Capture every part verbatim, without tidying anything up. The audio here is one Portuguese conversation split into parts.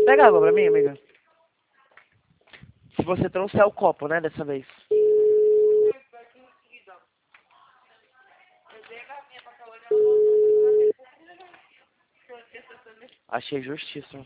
Pega água pra mim, amiga. Se você trouxer o copo, né, dessa vez. Achei justíssimo.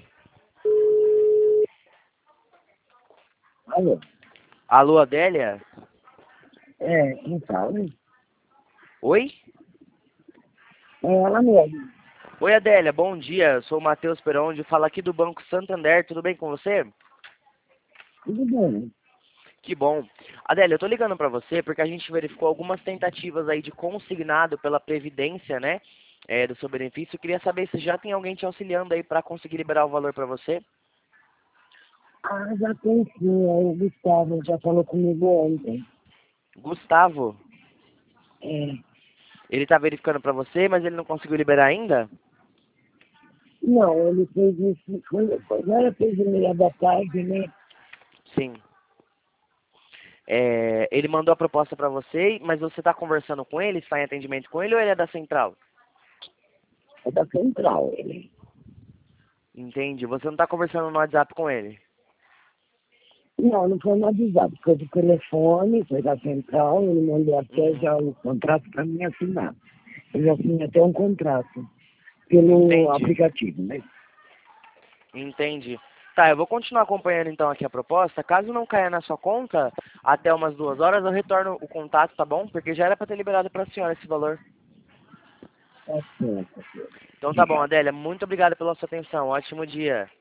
Alô? Alô, Adélia? É, quem fala? Oi? É ela mesmo. Oi, Adélia, bom dia. Sou o Matheus Peronde, falo aqui do Banco Santander. Tudo bem com você? Tudo bem. Que bom. Adélia, eu tô ligando pra você porque a gente verificou algumas tentativas aí de consignado pela Previdência, né? É, do seu benefício. Eu queria saber se já tem alguém te auxiliando aí pra conseguir liberar o valor pra você. Ah, já tem sim. Aí o Gustavo já falou comigo ontem. Gustavo, É. ele tá verificando pra você, mas ele não conseguiu liberar ainda? Não, ele fez isso, foi, foi, não era três e meia da tarde, né? Sim. É, ele mandou a proposta pra você, mas você tá conversando com ele, está em atendimento com ele ou ele é da central? É da central, ele. Entende? Você não tá conversando no WhatsApp com ele? Não, não foi no WhatsApp, foi do telefone, foi da central, ele mandou até Uhum. já o contrato para mim assinar. Eu já assinei até um contrato pelo Entende? aplicativo, né? Entende. Tá, eu vou continuar acompanhando então aqui a proposta. Caso não caia na sua conta, até umas duas horas eu retorno o contato, tá bom? Porque já era pra ter liberado pra senhora esse valor. Tá certo, Então tá bom, obrigado. Adélia. Muito obrigado pela sua atenção. Ótimo dia.